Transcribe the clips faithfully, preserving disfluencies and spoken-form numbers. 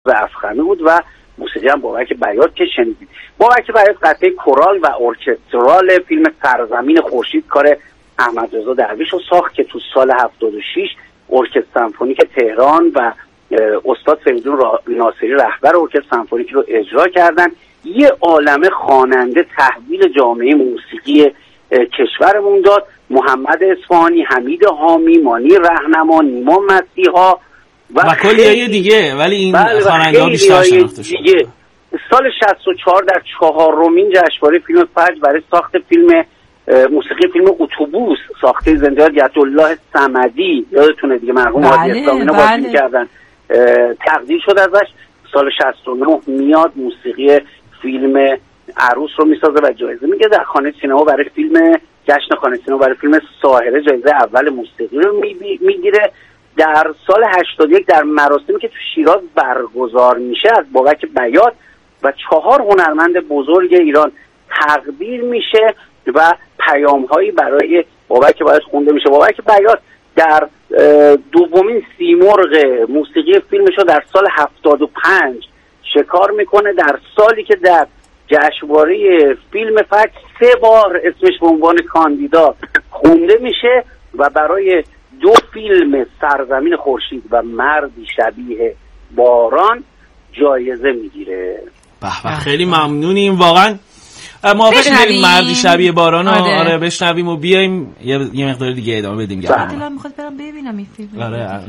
افخمی بود و موسیقی هم بابک بیات که شنیدید. بابک بیات قطعه کورال و ارکسترال فیلم سرزمین خورشید کار احمد رضا درویش رو ساخت که تو سال هفتاد و شش ارکستر سمفونیک تهران و استاد فریدون ناصری رهبر ارکستر سمفونیک رو اجرا کردن. یه عالمه خواننده تحویل جامعه موسیقی کشورمون داد. محمد اصفهانی، حمید حامی، مانی رهنما، نیما مسیحا و, و کلیه دیگه، ولی این خواننده‌ها بیشتر شناخته شده. سال شصت و چهار در چهارمین جشنواره فیلم فجر برای ساخت فیلم موسیقی فیلم اتوبوس ساخته زنده یاد الله صمدی، یادتونه دیگه، مرحوم هادی اسلامینا بازی می‌کردن، تقدیر شد ازش. سال شصت و نه میاد موسیقی فیلم عروس رو میسازه و جایزه میگه. در خانه سینما برای فیلم جشن خانه سینما برای فیلم ساحره جایزه اول موسیقی رو میگیره. در سال هشتاد و یک در مراسمی که تو شیراز برگزار میشه از بابک بیات و چهار هنرمند بزرگ ایران تقدیر میشه و پیام‌هایی برای بابک بیات خونده میشه. بابک بیات در دومین سیمرغ موسیقی فیلمش رو در سال هفتاد و پنج شکار میکنه، در سالی که در جشنواره فیلم فجر سه بار اسمش به عنوان کاندیدا خونده میشه و برای دو فیلم سرزمین خورشید و مردی شبیه باران جایزه میگیره. به به، خیلی ممنونیم واقعا. موافقیم بریم مردی شبیه باران رو آره. آره بشنویم و بیایم یه, یه مقدار دیگه ادامه بدیم. دلم میخواد برم ببینم این فیلم. آره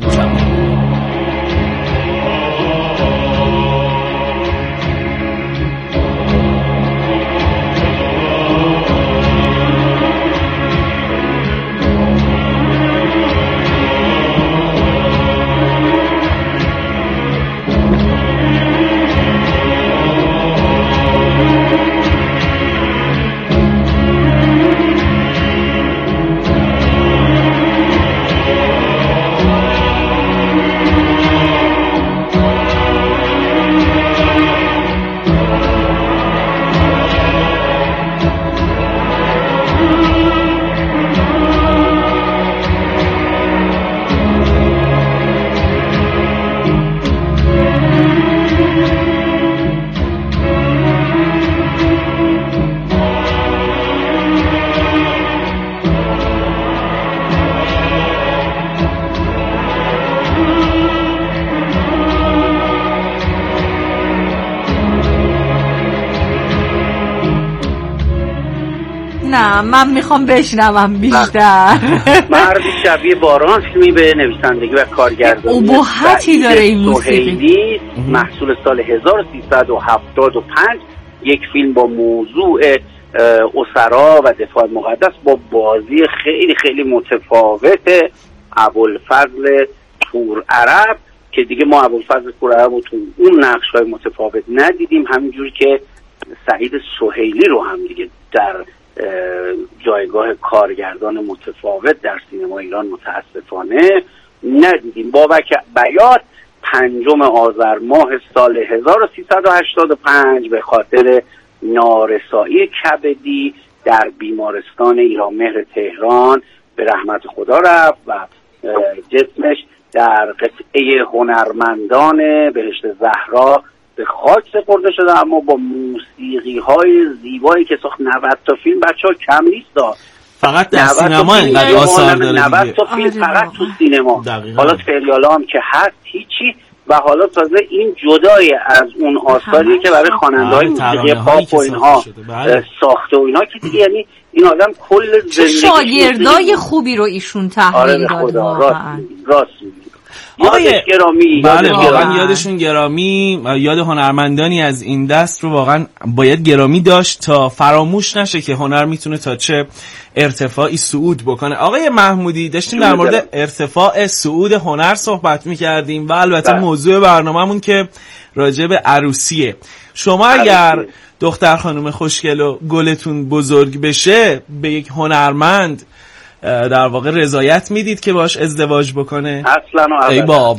نه من میخوام بشنوم بیشتر. مردی شبیه باران فیلمی به نویسندگی و کارگردانی ابهتی داره این موسیقی، محصول سال هزار و سیصد و هفتاد و پنج، یک فیلم با موضوع اسرا و دفاع مقدس با بازی خیلی خیلی متفاوت ابوالفضل پور عرب که دیگه ما ابوالفضل پور عرب رو تو اون نقش‌های متفاوت ندیدیم، همینجور که سعید سهیلی رو هم دیگه در جایگاه کارگردان متفاوت در سینما ایران متاسفانه ندیدیم. بابک بیات پنجم آذر ماه سال هزار و سیصد و هشتاد و پنج به خاطر نارسایی کبدی در بیمارستان ایرانمهر تهران به رحمت خدا رفت و جسمش در قطعه هنرمندان بهشت زهرا به خاک سپرده شده، اما با موسیقی های زیبایی که ساخت. نود تا فیلم بچه ها کم نیست داد، فقط در سینما اینقدر آثار داره. نود تا فیلم فقط تو سینما، حالا سریال هم که هست هیچی، و حالا تازه این جدای از اون آثاری که برای خواننده های موسیقی پاپ و اینها ساخته و اینا که دیگه، یعنی این آدم کل زندگی شاگردای خوبی رو ایشون تحویل داد. راست راست آقای گرامی، بله واقعا یادشون گرامی، یاد هنرمندانی از این دست رو واقعا باید گرامی داشت تا فراموش نشه که هنر میتونه تا چه ارتفاعی صعود بکنه. آقای محمودی داشتیم در مورد ارتفاع صعود هنر صحبت میکردیم و البته موضوع برنامه‌مون که راجع به عروسیه. شما اگر دختر خانم خوشگل و گلتون بزرگ بشه به یک هنرمند در واقع رضایت میدید که باش ازدواج بکنه؟ اصلا و ای بابا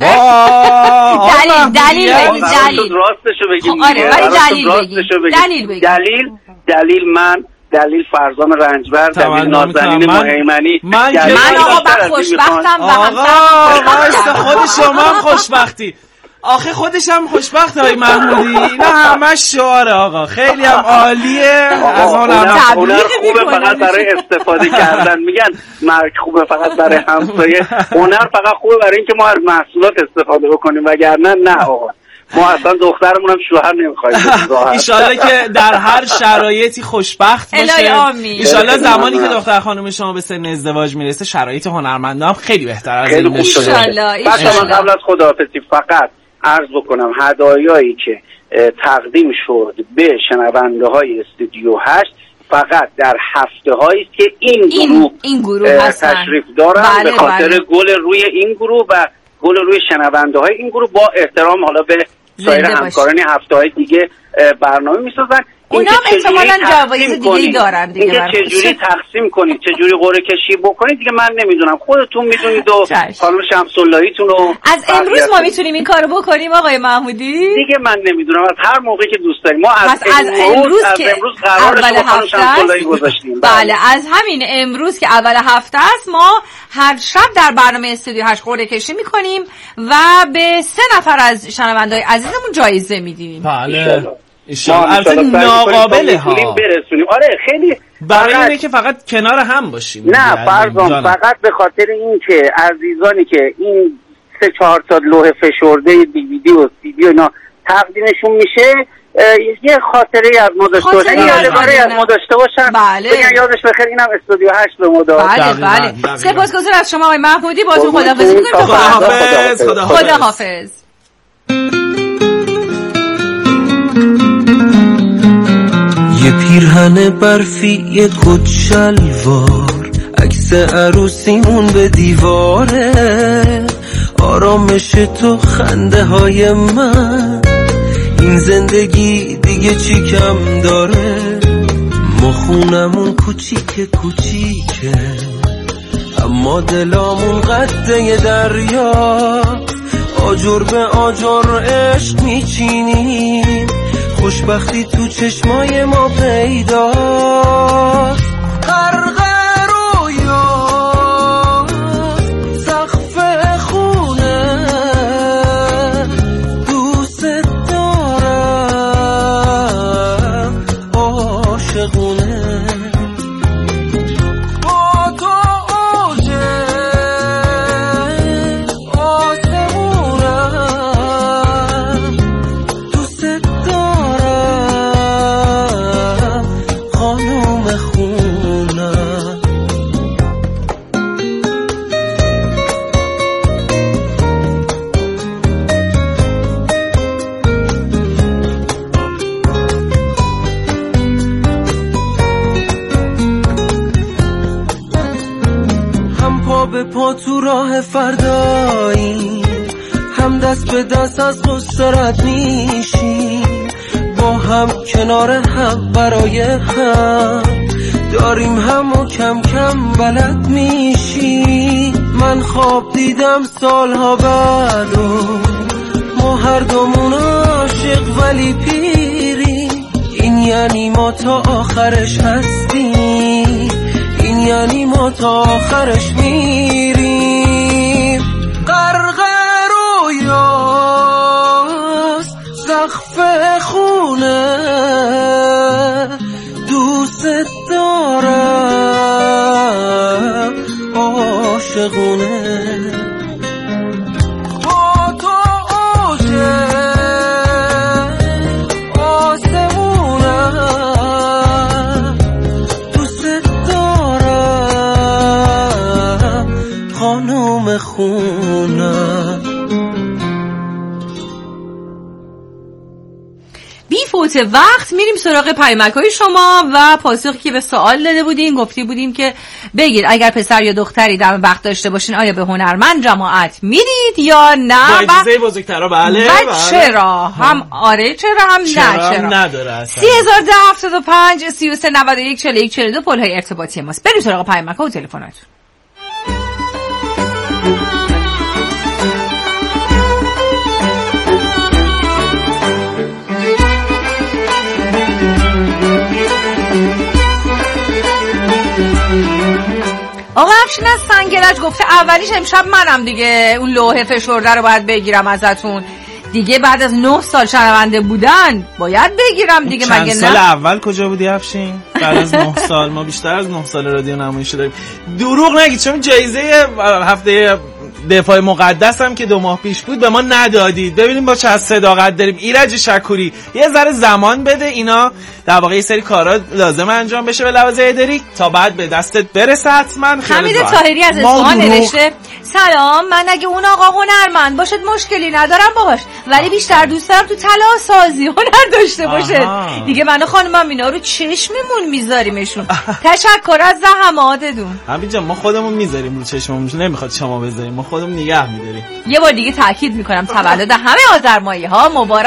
دلیل دلیل بگید، دلیل راستشو بگید. آره ولی دلیل بگید، دلیل بگید. دلیل دلیل من دلیل فرزام رنجبر، دلیل نازنین مهیمنی. من من آقا خوشبختم و همسرم. آقا وایسا، خود شما خوشبختی. آخه خودش هم خوشبخت های محمودی، اینا همش شعاره آقا، خیلی هم عالیه. از اون هم هنر خوبه فقط برای استفاده کردن، میگن مرگ خوبه فقط برای همسایه، هنر فقط خوبه برای اینکه ما از محصولات استفاده بکنیم، وگرنه نه آقا، ما اصلا دخترمون هم شوهر نمیخوایم. ایشالله که در هر شرایطی خوشبخت باشه. ایشالله زمانی که دختر خانم شما به سن ازدواج میرسه شرایط هنرمندا هم خیلی بهتر از این بشه. ایشالله. من قبل از خداحافظی فقط عرض بکنم هدایایی که تقدیم شد به شنونده های استودیو هشت فقط در هفته هایی که این گروه, این گروه تشریف دارن، بله به خاطر بله. گل روی این گروه و گل روی شنونده های این گروه، با احترام حالا به سایر همکاران هفته های دیگه برنامه میسازن. اونا هم احتمالاً جوایز دیگه دارن دیگه، اینکه چجوری تقسیم کنید، چجوری قرعه کشی بکنید دیگه من نمیدونم، خودتون میدونید و خانم شمس‌اللهیتون رو. از امروز ما میتونیم این کارو بکنیم آقای محمودی؟ دیگه من نمیدونم، از هر موقعی که دوست داریم. ما از, از امروز, امروز از که امروز قرارش با خانم شمس‌اللهی گذاشتیم. بله از همین امروز که اول هفته است ما هر شب در برنامه استودیو هشت قرعه کشی میکنیم و به سه نفر از شنونده‌های عزیزمون جایزه میدیم. بله ایشالله. البته ناقابله ها برسونیم. آره خیلی برای اینه که فقط کنار هم باشیم. نه فرضاً فقط به خاطر این که عزیزانی که این سه چهار تا لوح فشرده دیویدی و سی دی و اینا تقدیمشون میشه یه خاطره از ما داشته باشن، یادگاری از ما داشته باشن، بله. بگن یادش بخیر اینم استودیو هشت به ما داد. بله بله. سپاسگزارم از شما آقای محمودی، باهاتون خداحافظی می‌کنیم. خداحافظ. خداحافظ. یه پیرهن برفی، یه کت شلوار، عکس عروسیمون به دیواره، آرامش تو خنده های من، این زندگی دیگه چی کم داره، ما خونمون کوچیک کوچیکه اما دلامون قده دریا، آجر به آجر عشق میچینیم، خوشبختی تو چشمای ما پیداست، غرق رویا سقف خونه، دوست دارم عاشقونه، با تو اوجه آسمونم، دوست دارم خانوم خونم. هم پا به پا تو راه فردایی، هم دست به دست از غصه رد میشیم، با هم کنار هم برای هم داریم هم و کم کم بلد میشیم. من خواب دیدم سالها بعد و ما هر دومون عاشق ولی پیری، این یعنی ما تا آخرش هستیم، این یعنی ما تا آخرش میریم، غرق رویاست سقف خونه، دوست دارم عاشقونه، با تو اوجه آسمونم، دوست دارم خانوم خونم. بی فوت وقت میریم سراغ پیامک‌های شما و پاسخی که به سوال داده بودین. گفتی بودیم که بگید اگر پسر یا دختری در وقت داشته باشین آیا به هنرمند جماعت میدید یا نه؟ جایزه بزرگترا بله. و چرا؟ هم آره چرا هم نه چرا؟ چرا نداره اصلا. سی هزار ده هفتاد و پنج سی و سه نود و یک چهل و یک چهل و دو پل‌های ارتباطی ماست. بریم سراغ پیامک‌ها و تلفن‌هاتون. آقا افشین از سنگلج گفته اولیش امشب منم دیگه، اون لوحه فشرده رو باید بگیرم ازتون. دیگه بعد از نه سال شنونده بودن باید بگیرم دیگه، مگه نه؟ چند سال اول کجا بودی افشین؟ بعد از نه سال ما بیشتر از نه سال رادیو نمایشی داریم. دروغ نگید، چون جایزه هفته دفاع مقدس هم که دو ماه پیش بود به ما ندادید. ببینیم با چه از صداقت داریم. ایرج شکوری یه ذره زمان بده، اینا در واقع یه سری کارا لازم انجام بشه به لحاظ اداری تا بعد به دستت برسه. حتما حمید طاهری از اصفهان نوشته سلام، من اگه اون آقا هنرمند باشد مشکلی ندارم باهاش، ولی بیشتر دوست دارم تو طلا سازی هنر داشته باشه. دیگه من و خانمم اینا رو چشممون میذاریمشون. تشکر از زحماتتون. حمید جان ما خودمون میذاریم رو چشممون، نمیخواد شما بذاریم، ما خودمون نگه میداریم. یه بار دیگه تاکید میکنم تولد همه آذرمایی ها مبارک.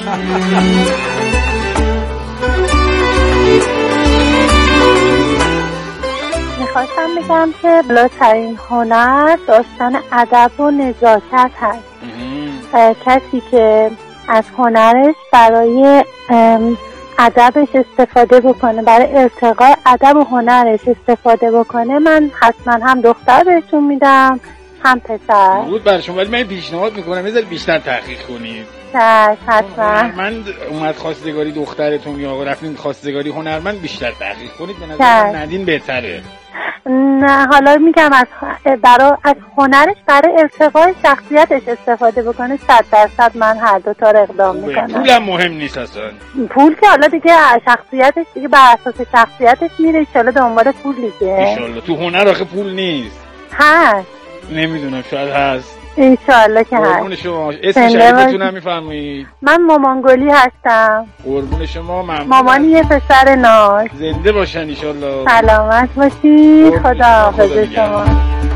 میخواستم بگم که بالاترین هنر داشتن ادب و نزاکت هست. کسی که از هنرش برای ادبش استفاده بکنه، برای ارتقاء ادب و هنرش استفاده بکنه، من حتما هم دختر بهشون میدم هم پسر. بود برای شما، ولی من پیشنهاد میکنم یه بیشتر تحقیق کنید. نه حتما. من اومد خواستگاری دخترتون یا آقا رفتین خواستگاری هنرمند، بیشتر تحقیق کنید، به نظر من ندین بهتره. نه حالا میگم از برای از هنرش برای ارتقاء شخصیتش استفاده بکنه، صد درصد من هر دو تا رو اقدام میکنم. پولم مهم نیست اصلا. پول که حالا دیگه شخصیتش دیگه بر اساس شخصیتش میره، ان شاءالله دنبال پول دیگه. ان شاءالله. تو هنر آخه پول نیست. هست. نمیدونم، شاید هست. ان شاءالله که هست. قربون شما. اسم شریفتون هم میفرمایید؟ من مامانگلی هستم. قربون شما. ممنون. مامانی یه پسر ناز. زنده باشن ان شاءالله. سلامت باشید. خدا حافظ شما.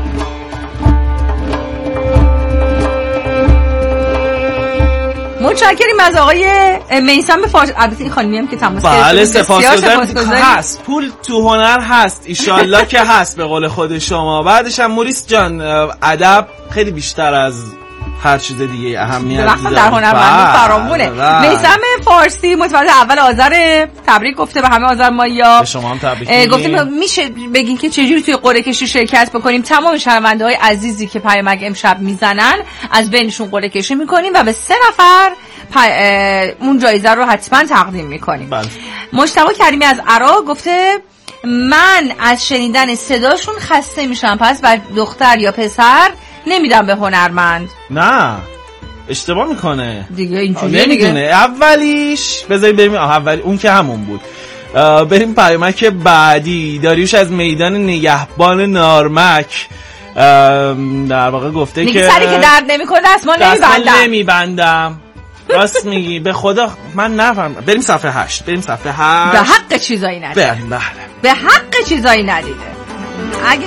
متشکریم از آقای میثم فارسی. البته این خانمی هم که تماس گرفت. بله سپاسگزارم. هست پول تو هنر هست ایشالله که هست به قول خود شما. بعدش هم موریس جان ادب خیلی بیشتر از هر چیز دیگه اهمیت داره. در هنرمندی فرامونه. میثم فارسی متولد اول آذر، تبریک گفته به همه آذرمایی‌ها. به شما هم تبریک میگیم. گفتیم میشه بگین که چجوری توی قرعه کشی شرکت بکنیم. تمام شنونده‌های عزیزی که پیامک امشب میزنن از بینشون قرعه کشی میکنیم و به سه نفر اون جایزه رو حتما تقدیم میکنیم. بله. مجتبی کریمی از عراق گفته من از شنیدن صداشون خسته میشم، پس بر دختر یا پسر نمیدم به هنرمند. نه اشتباه میکنه دیگه اینجوریه. نمیدونه اولیش بذاریم بریم اولی اون که همون بود. بریم پیامک بعدی. داریوش از میدان نگهبان نارمک در واقع گفته که سری که درد نمیکنه دستمال نمیبندم نمیبندم راست میگی به خدا من نفهم. بریم صفحه هشت. بریم صفحه هشت. به حق چیزایی ندیده. بریم بله به حق چیزایی ندیده. اگه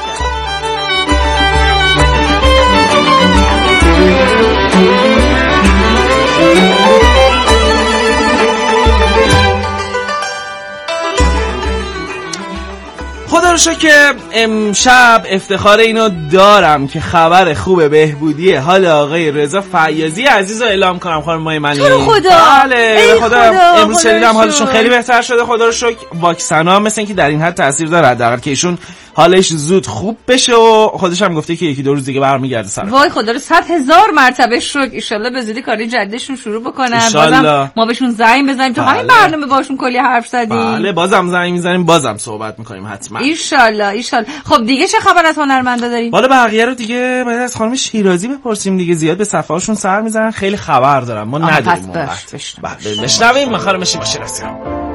خدا رو شکر که امشب افتخار اینو دارم که خبر خوب بهبودی حال آقای رضا فیاضی عزیز رو اعلام کنم. خانم مای منی تو رو خدا. بله به خدا, خدا. امروز شنیدم حالشون خیلی بهتر شده. خدا رو شکر. واکسن ها مثل اینکه در این حد تاثیر داره حداقل که ایشون حالش زود خوب بشه و خودش هم گفته که یکی دو روز دیگه برمیگرده سر. وای خدا رو صد هزار مرتبه شکر. ان شاءالله به زودی کاری جدیدشون شروع بکنن. بازم ما بهشون زنگ بزنیم تو همین برنامه باشون کلی حرف زدیم. بله بازم زنگ میزنیم بازم صحبت میکنیم حتما ان شاءالله ان شاءالله. خب دیگه چه خبر از هنرمندا داریم؟ حالا بقیه رو دیگه باید از خانم شیرازی بپرسیم دیگه. زیاد به صفحه هاشون سر میزنن خیلی خبر دارن ما نداریم. بله بشنویم خانم شیرازی رو.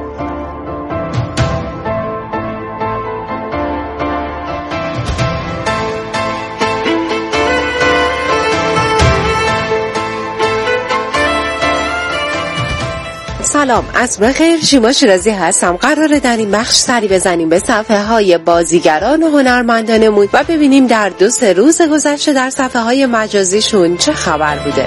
سلام، عصر بخیر. شیما شیرازی هستم. قراره در این بخش سری بزنیم به صفحه های بازیگران و هنرمندانمون و ببینیم در دو سه روز گذشته در صفحه های مجازیشون چه خبر بوده.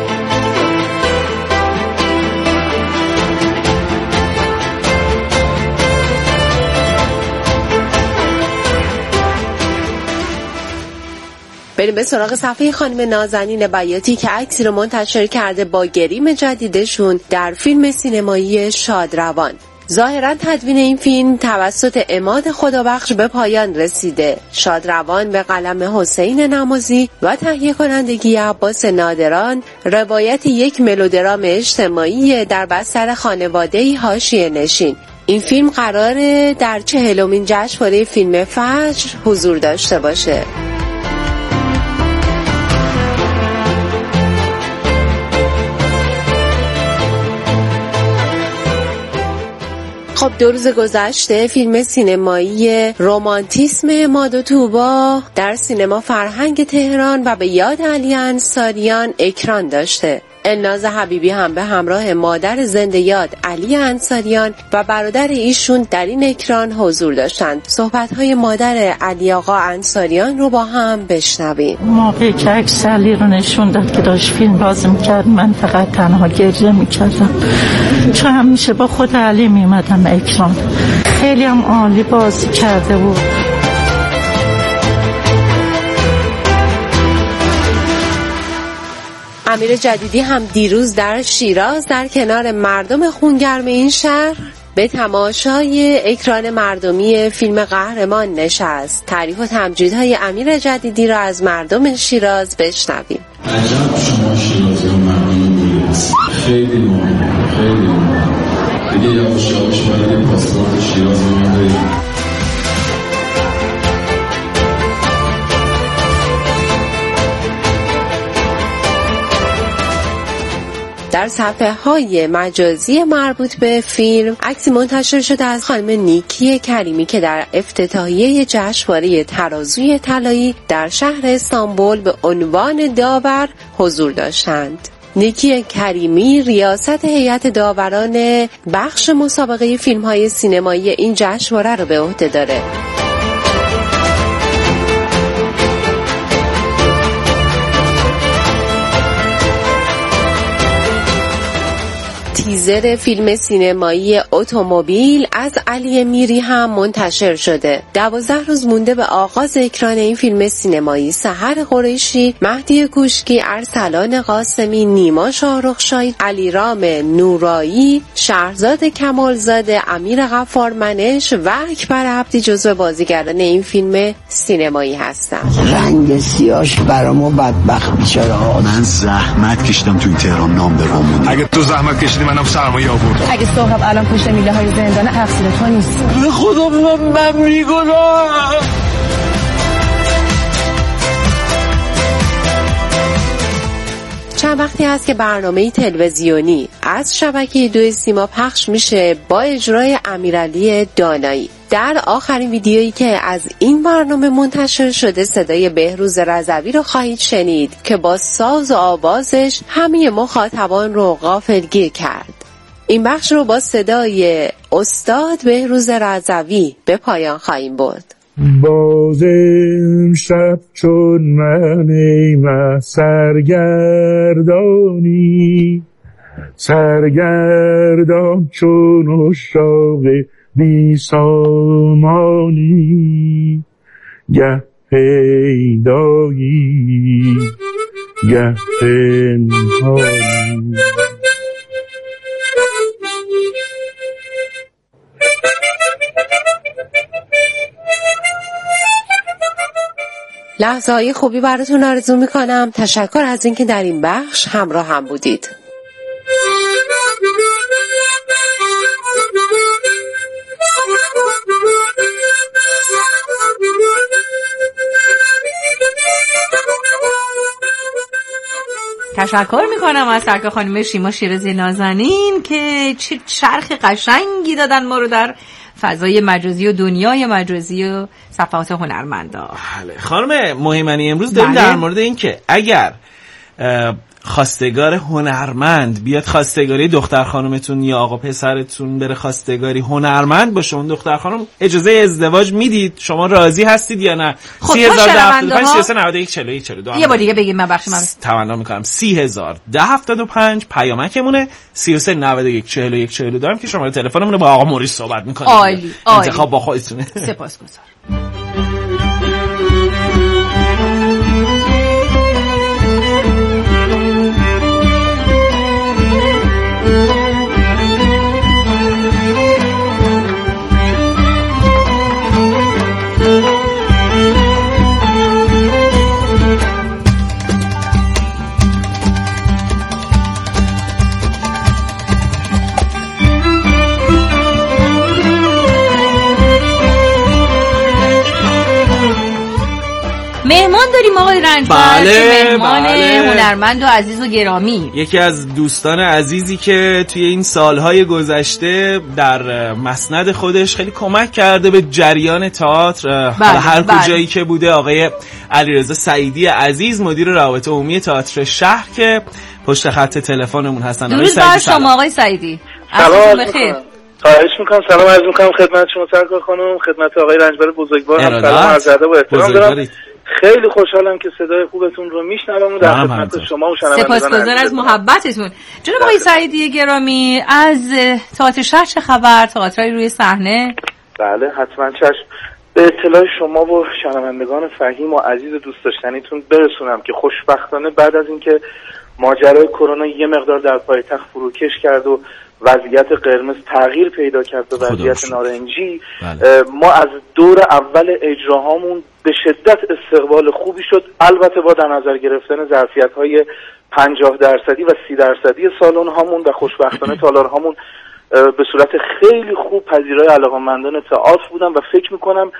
بریم به سراغ صفحه خانم نازنین بیاتی که عکسی رو منتشر کرده با گریم جدیدشون در فیلم سینمایی شادروان. ظاهرا تدوین این فیلم توسط عماد خدابخش به پایان رسیده. شادروان به قلم حسین نمازی و تهیه کنندگی عباس نادران روایت یک ملودرام اجتماعی در بستر خانواده‌ای حاشیه نشین. این فیلم قراره در چهلمین جشنواره فیلم فجر حضور داشته باشه. خب دو روز گذشته فیلم سینمایی رمانتیسم عماد و طوبا در سینما فرهنگ تهران و به یاد علی انصاریان اکران داشته. الناز حبیبی هم به همراه مادر زنده یاد علی انصاریان و برادر ایشون در این اکران حضور داشتند. صحبت‌های مادر علی آقا انصاریان رو با هم بشنویم. موقعی که عکس علی رو نشون داد که داشت فیلم بازی می‌کرد، من فقط تنها گریه می‌کردم، چون همیشه با خود علی می‌اومدم اکران. خیلی هم عالی بازی کرده بود. امیر جدیدی هم دیروز در شیراز در کنار مردم خونگرم این شهر به تماشای اکران مردمی فیلم قهرمان نشست. تعریف و تمجیدهای امیر جدیدی را از مردم شیراز بشنویم. عجب شما شیرازی و مردم بولی هست. خیلی مهمه، خیلی مهمه. دیگه یواش یواش باید پاسپورت شیراز رو من داریم. در صفحه های مجازی مربوط به فیلم عکسی منتشر شده از خانم نیکی کریمی که در افتتاحیه جشنواره ترازوی طلایی در شهر استانبول به عنوان داور حضور داشتند. نیکی کریمی ریاست هیئت داوران بخش مسابقه فیلم‌های سینمایی این جشنواره را به عهده داره. تیزر فیلم سینمایی اتومبیل از علی میری هم منتشر شده. دوازده روز مونده به آغاز اکران این فیلم سینمایی سحر قریشی، مهدی کوشکی، ارسلان قاسمی، نیما شاهرخشاهی، علیرام نورایی، شهرزاد کمالزاده، امیر غفارمنش و اکبر عبدی جزو بازیگران این فیلم سینمایی هستند. رنگ سیاش برامو بدبخت بیچاره. من زحمت کشیدم تو این تهران نام ببرم. اگه تو زحمت کشیدی منم سرمایه آوردم. اگه سهراب الان پشت میله های زندان تقصیر تو نیست. به خدا من من میگنم. چند وقتی هست که برنامه تلویزیونی از شبکه دو سیما پخش میشه با اجرای امیرعلی دانایی. در آخرین ویدیویی که از این برنامه منتشر شده صدای بهروز رضوی رو خواهید شنید که با ساز و آوازش همه مخاطبان رو غافلگیر کرد. این بخش رو با صدای استاد بهروز رضوی به پایان خواهیم برد. باز امشب چون من ایمه سرگردانی، سرگردان چون اشاق بی سامانی، گه پیدایی گه پنهانی. لحظه های خوبی براتون آرزو میکنم. تشکر از اینکه در این بخش همراه هم بودید. تشکر میکنم از سرکار خانم شیما شیرازی نازنین که چه چرخ قشنگی دادن ما رو در فضای مجازی و دنیای مجازی و صفحات هنرمندا. بله خانم مهیمنی، امروز داریم بله. در مورد این که اگر خواستگار هنرمند بیاد خواستگاری دختر خانومتون یا آقا پسرتون بره خواستگاری هنرمند باشه، اون دختر خانم اجازه ازدواج میدید؟ شما راضی هستید یا نه؟ خب سی هزار ده هفتاد و پنج سی و سه نود و یک چهل و یک چهل و دو. یه بار دیگه بگید من بخشی من تمنا میکنم. سی هزار ده هفتاد و پنج پیامکمونه، سی و سه نود و یک چهل و یک چهل و دو هم که شما تلفنمون رو با آقا موریس صحبت میکنید. عالی انتخاب با خودتونه. سپاسگزارم. مهمان داریم آقای رنجبر. بله مهمان بله. هنرمند و عزیز و گرامی، یکی از دوستان عزیزی که توی این سالهای گذشته در مسند خودش خیلی کمک کرده به جریان تئاتر. بله. هر بله. کجایی که بوده، آقای علیرضا سعیدی عزیز، مدیر روابط عمومی تئاتر شهر که پشت خط تلفنمون هستن. درود بر شما آقای سعیدی. سلام بخیر. خواهش میکنم. سلام عرض میکنم خدمت شما سرکار خانم، خدمت آقای رنجبر بزرگوار هم سلام عرض ادب و احترام دارم. خیلی خوشحالم که صدای خوبتون رو میشنوم و در خدمت شما و شنوندگان. سپاسگزار از محبتتون. جناب آقای سعیدی گرامی، از تئاتر شهر چه خبر؟ تئاترای روی صحنه؟ بله حتما چشم. به اطلاع شما و شنوندگان فهیم و عزیز دوست داشتنیتون برسونم که خوشبختانه بعد از اینکه ماجرای کرونا یه مقدار در پایتخت فروکش کرد و وضعیت قرمز تغییر پیدا کرد و وضعیت نارنجی، بله. ما از دور اول اجراهامون به شدت استقبال خوبی شد، البته با در نظر گرفتن ظرفیت‌های پنجاه درصدی و سی درصدی سالن هامون و خوشبختانه تالار هامون به صورت خیلی خوب پذیرای علاقه‌مندان تئاتر بودن و فکر میکنم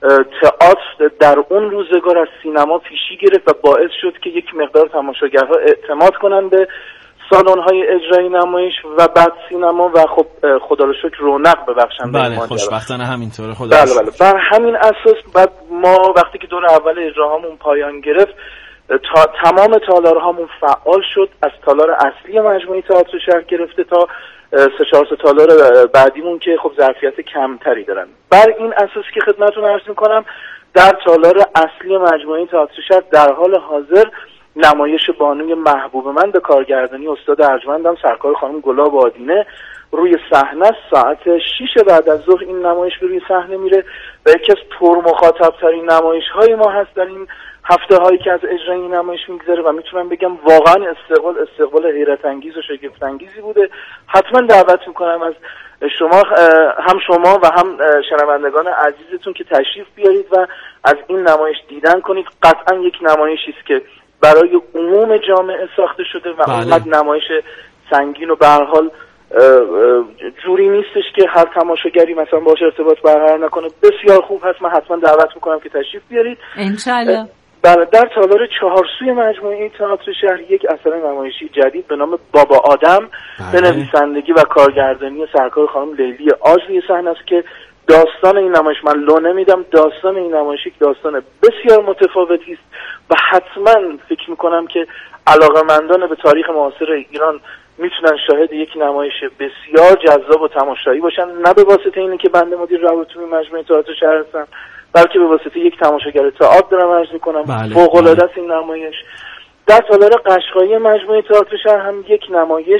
تئاتر در اون روزگار از سینما پیشی گرفت و باعث شد که یک مقدار تماشاگرها اعتماد کنن به سالن‌های اجرایی نمایش و بعد سینما و خب خدا رو شکر رونق ببخشن. بله خوشبختانه همینطوره. خدا بله بله. بر همین اساس بعد ما وقتی که دور اول اجراهامون پایان گرفت، تا تمام تالارهامون فعال شد، از تالار اصلی مجموعه تئاتر شهر گرفته تا سه چهار تا تالار بعدیمون که خب ظرفیت کمتری دارن. بر این اساس که خدمتتون عرض می‌کنم در تالار اصلی مجموعه تئاتر شهر در حال حاضر نمایش بانوی محبوب من به کارگردانی استاد ارجمندم سرکار خانم گلاب آدینه روی صحنه ساعت شش بعد از ظهر این نمایش به روی صحنه میره و یکی از پرمخاطب ترین نمایش های ما هست در این هفته هایی که از اجرای این نمایش میگذره و میتونم بگم واقعا استقبال استقبال حیرت انگیز و شگفت انگیزی بوده. حتما دعوت میکنم از شما هم شما و هم شنوندگان عزیزتون که تشریف بیارید و از این نمایش دیدن کنید. قطعا یک نمایشی است که برای عموم جامعه ساخته شده و اونقدر نمایش سنگین و به هر حال جوری نیستش که هر تماشاگری مثلا باهاش ارتباط برقرار نکنه. بسیار خوب هست. من حتما دعوت میکنم که تشریف بیارید انشالله. بله. در تالار چهارسوی مجموعه تئاتر شهر یک اثر نمایشی جدید به نام بابا آدم به نویسندگی و کارگردانی سرکار خانم لیلی آج روی صحنه است که داستان این نمایش، من لو نمیدم، داستان این نمایش یک داستان بسیار متفاوتی است و حتما فکر میکنم که علاقه‌مندان به تاریخ معاصر ایران میتونن شاهد یک نمایش بسیار جذاب و تماشایی باشن، نه به واسطه اینه که بنده مدیر روابط عمومی مجموعه تئاتر شهر هستم، بلکه به واسطه یک تماشاگر تئاتر دارم عرض میکنم. بله، فوق‌العاده است این نمایش. در تالار قشقایی مجموعه تئاتر شهر هم یک نمایش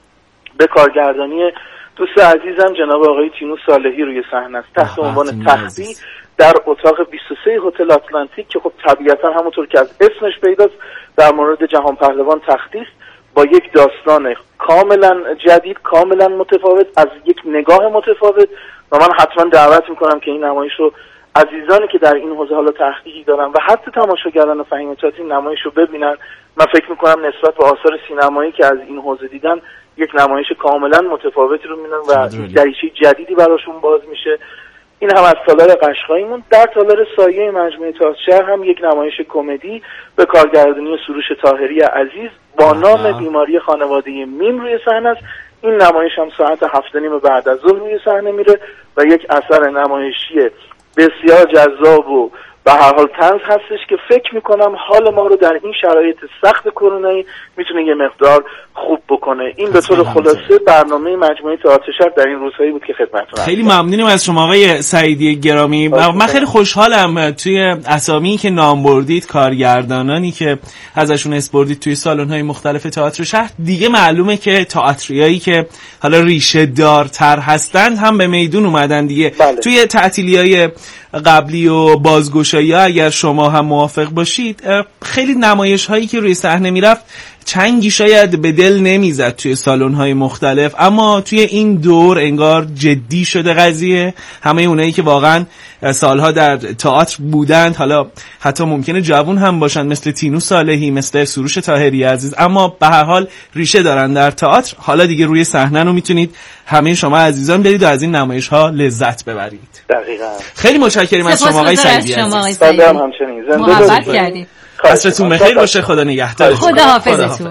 به کارگردانی دوست عزیزم جناب آقای تینو صالحی روی صحنه است تحت عنوان تختی در اتاق بیست و سه هتل آتلانتیک که خب طبیعتا همونطور که از اسمش پیداست در مورد جهان پهلوان تختی است، با یک داستان کاملا جدید، کاملا متفاوت، از یک نگاه متفاوت و من حتما دعوت میکنم که این نمایش رو عزیزانی که در این حوزه حالا تحقیقی دارن و حتی تماشاگران فهیم تئاتر این نمایش رو ببینن. من فکر میکنم نسبت به آثار سینمایی که از این حوزه دیدن یک نمایش کاملا متفاوتی رو میبینن و دریچه جدیدی براشون باز میشه. این هم از تالار قشقاییمون. در تالار سایه مجموعه تئاتر شهر هم یک نمایش کمدی به کارگردانی سروش طاهری عزیز با نام بیماری خانواده میم روی صحنه است. این نمایش هم ساعت هفت و نیم بعد از ظهر روی صحنه میره و یک اثر نمایشی بسیار جذاب و به هر حال طنز هستش که فکر میکنم حال ما رو در این شرایط سخت کرونایی میتونه یه مقدار خوب بکنه. این به طور خلاصه برنامه مجموعه تئاتر شهر در این روزهایی بود که خدمتتون. خیلی ممنونیم از شما آقای سعیدی گرامی. من خیلی خوشحالم توی اسامی که نام بردید، کارگردانانی که ازشون اسپردید توی سالن‌های مختلف تئاتر شهر، دیگه معلومه که تئاتریایی که حالا ریشه دارتر هستند هم به میدون اومدن دیگه. بله. توی تعطیلی‌های قبلی و بازگشایی ها اگر شما هم موافق باشید، خیلی نمایش هایی که روی صحنه میرفت چنگی شاید به دل نمیزد توی سالن‌های مختلف، اما توی این دور انگار جدی شده قضیه. همه اونایی که واقعا سالها در تئاتر بودند، حالا حتی ممکنه جوون هم باشن مثل تینو صالحی، مثل سروش طاهری عزیز، اما به هر حال ریشه دارن در تئاتر، حالا دیگه روی صحنه رو میتونید همه شما عزیزان برید و از این نمایش ها لذت ببرید. دقیقاً. خیلی متشکریم از شما آقای سعیدی عزیز. سلام همچنین. محبت کردید. عصرتون بخیر باشه. خدا نگهدار. خدا حافظتون.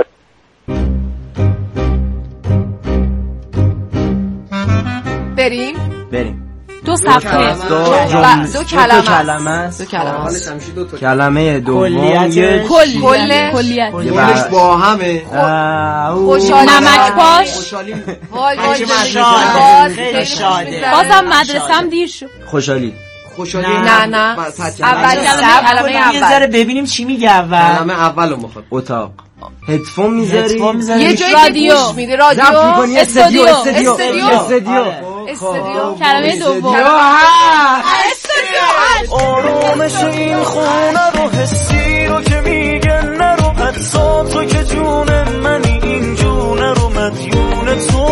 بریم بریم دو صفحه دو کلمه دو کلمه دو کلمه کلمه دوم کل کل کلیت کلش با همه خوشحالی نمک باش وای وای خیلی شاده. بازم مدرسم دیر شد. خوشحالی خوشحالی نه نه اول کلمه یه ذره ببینیم چی میگه اول. کلمه اولو میخواد. اتاق هدفون میذاری، یه جایی رادیو میدی، رادیو استودیو استودیو استودیو استودیو کلمه دوم استودیو. آرامش این خونه رو، حسی رو که میگه نرو، حتی تو که جون منی، این جونه رو مدیون تو،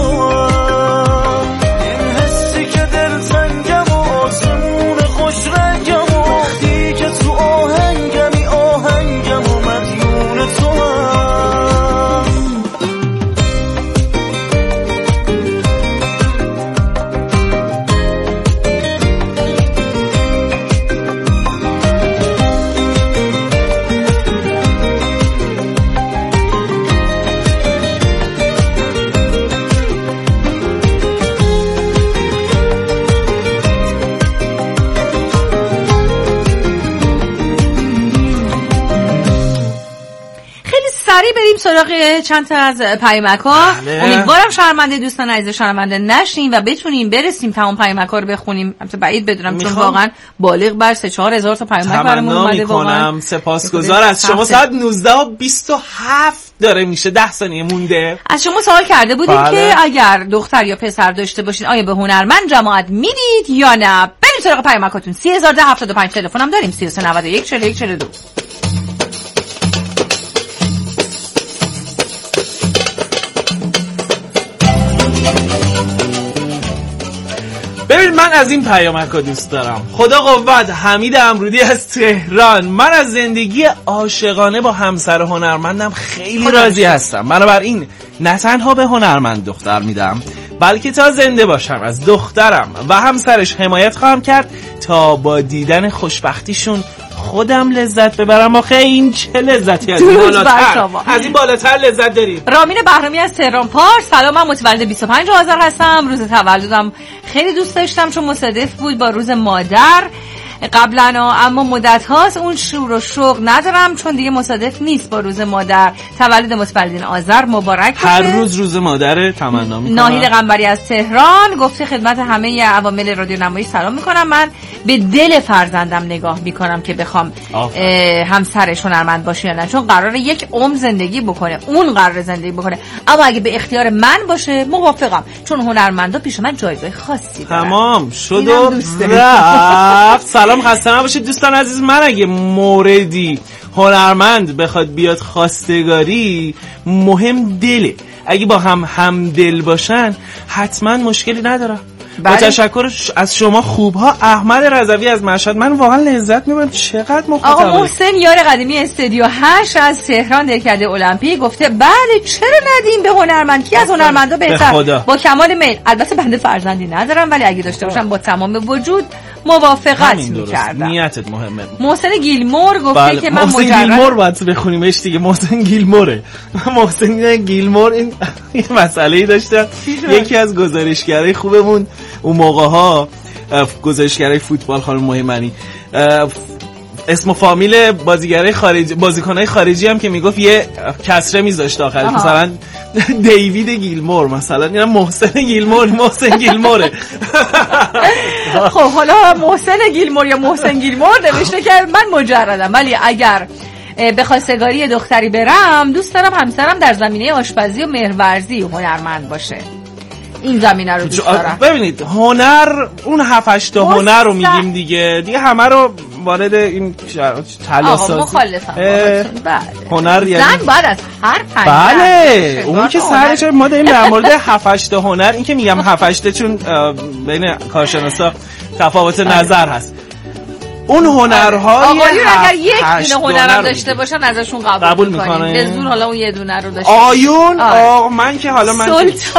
این حسی که دل تنگم و آسمون خوش رنگم و وقتی که تو آهنگمی آهنگم و مدیون تو. سریع بریم سراغ چند تا از پیامک‌ها. امیدوارم شرمنده دوستان عزیز شرمنده نشین و بتونیم برسیم تمام پیامک‌ها رو بخونیم. البته بعید بدونم چون واقعا بالغ بر سه چهار هزار تا پیامک برامون اومده. واقعا سپاسگزار از شما. ساعت نوزده و بیست و هفت داره میشه، ده ثانیه مونده. از شما سوال کرده بودیم بله. که اگر دختر یا پسر داشته باشین آیا به هنرمند جماعت میدید یا نه؟ بریم سراغ پیامکاتون. سه هزار و ده هفتاد و پنج تلفنم داریم سه سه نه یک چهل و یک چهل و دو. ببین من از این پیامک‌ها دوست دارم. خدا قوت. حمید امرودی از تهران: من از زندگی عاشقانه با همسر هنرمندم خیلی راضی هستم. بنابراین نه تنها به هنرمند دختر میدم، بلکه تا زنده باشم از دخترم و همسرش حمایت خواهم کرد تا با دیدن خوشبختیشون خودم لذت ببرم. آخه این چه لذتی از این بالاتر از این بالاتر لذت داریم. رامین بهرامی از تهران پارس: سلام، من متولد بیست و پنج آذر هستم. روز تولدم خیلی دوست داشتم چون مصادف بود با روز مادر قبلا، اما مدت هاست اون شور و شوق ندارم چون دیگه مصادف نیست با روز مادر. تولد متولدین آذر مبارک باشه. هر روز روز مادر تمنا میکنم. ناهید قنبری از تهران گفته خدمت همه عوامل رادیو نمایی سلام میکنم. من به دل فرزندم نگاه میکنم که بخوام همسرش هنرمند باشه یا نه، چون قراره یک عمر زندگی بکنه، اون قراره زندگی بکنه، اما اگه به اختیار من باشه موافقم، چون هنرمندا پیش من جایگاه خاصی دارن. تمام شد و رفت. سلام، خسته نباشید دوستان عزیز. من اگه موردی هنرمند بخواد بیاد خواستگاری، مهم دله. اگه با هم همدل باشن حتما مشکلی ندارم. با تشکر از شما خوبها. احمد رضوی از مشهد: من واقعا لذت میبرم. چقدر مخاطب. آقا محسن یار قدیمی استودیو هشت از تهران دلکرده المپیک گفته بله چرا ندیم به هنرمند، کی از هنرمندا بهتر. با کمال میل. البته بنده فرزندی ندارم ولی اگه داشته باشم با تمام وجود موافقت میکردم. نیتت مهمه. محسن گیلمور گفته بله. که من محسن مجرد گیلمور باید بخونیمش دیگه. محسن گیلموره. محسن گیلمور این مسئله‌ای داشته. یکی از گزارشگرای خوبمون اون موقع ها، گزارشگرای فوتبال، خانم مهمنی، اسم و فامیل بازیگرای خارجی، بازیکنای خارجی هم که میگفت یه کسره میذاشت آخرش، مثلا دیوید گیلمور، مثلا اینا محسن گیلمور، محسن گیلموره. خب حالا محسن گیلمور یا محسن گیلمور نوشته که من مجردم، ولی اگر به خواستگاری دختری برم دوست دارم همسرم در زمینه آشپزی و مهرورزی هنرمند باشه. این زمینه رو دوست دارم. ببینید هنر، اون هفت هشت تا هنر رو میگیم دیگه دیگه همه رو وارد این تلاسازی مخالفم هنر یعنی زن باید از هر فن بله اون که سرش ما داریم در مورد هفت هشت هنر این که میگم هفت هشت چون بین کارشناسا تفاوت نظر هست اون هنرهای آقایون اگر یک دونه هنر داشته باشن ازشون قبول, قبول میکنیم به زور حالا اون یه دونه رو داشته آیون آه من که حالا من